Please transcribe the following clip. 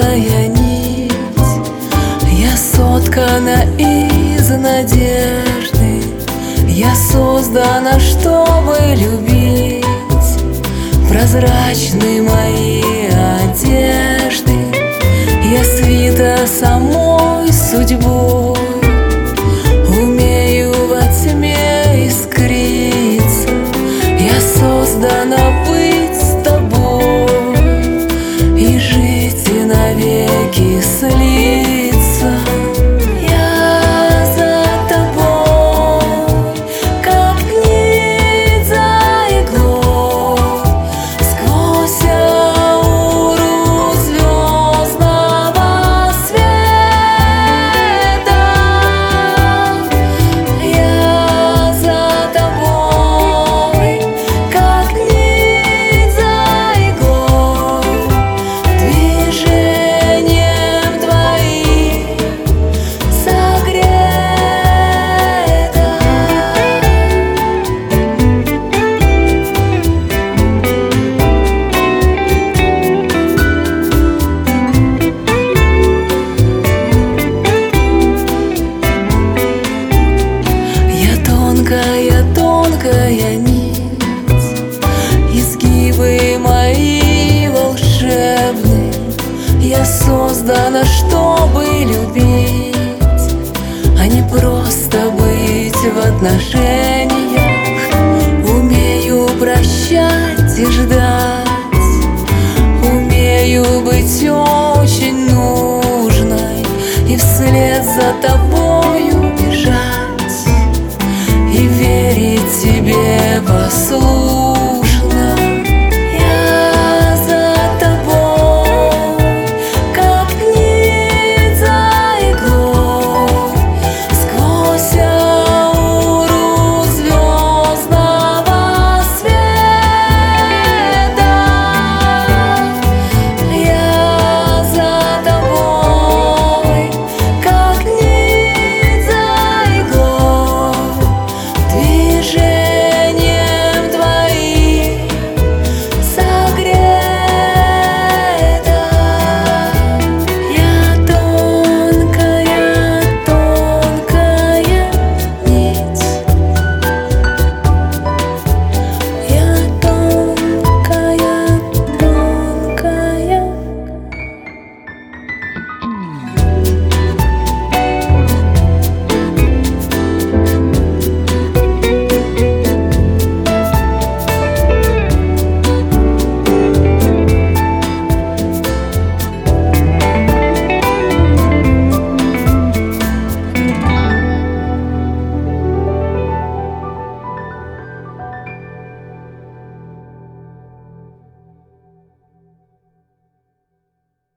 тонкая нить, я соткана из надежды, я создана, чтобы любить. Прозрачны мои одежды, я свита самой судьбой, умею во тьме искриться, я создана быть с тобой и жить и навеки слиться. Я за тобой, как нить за иглой, сквозь ауру звездного света. Я за тобой, как нить за иглой, движением твоим согрета. Я тонкая, тонкая нить, изгибы мои волшебны, я создана, чтобы любить, а не просто быть в отношениях. Умею прощать и ждать, умею быть очень нужной и вслед за тобою бежать, и верить тебе послушать.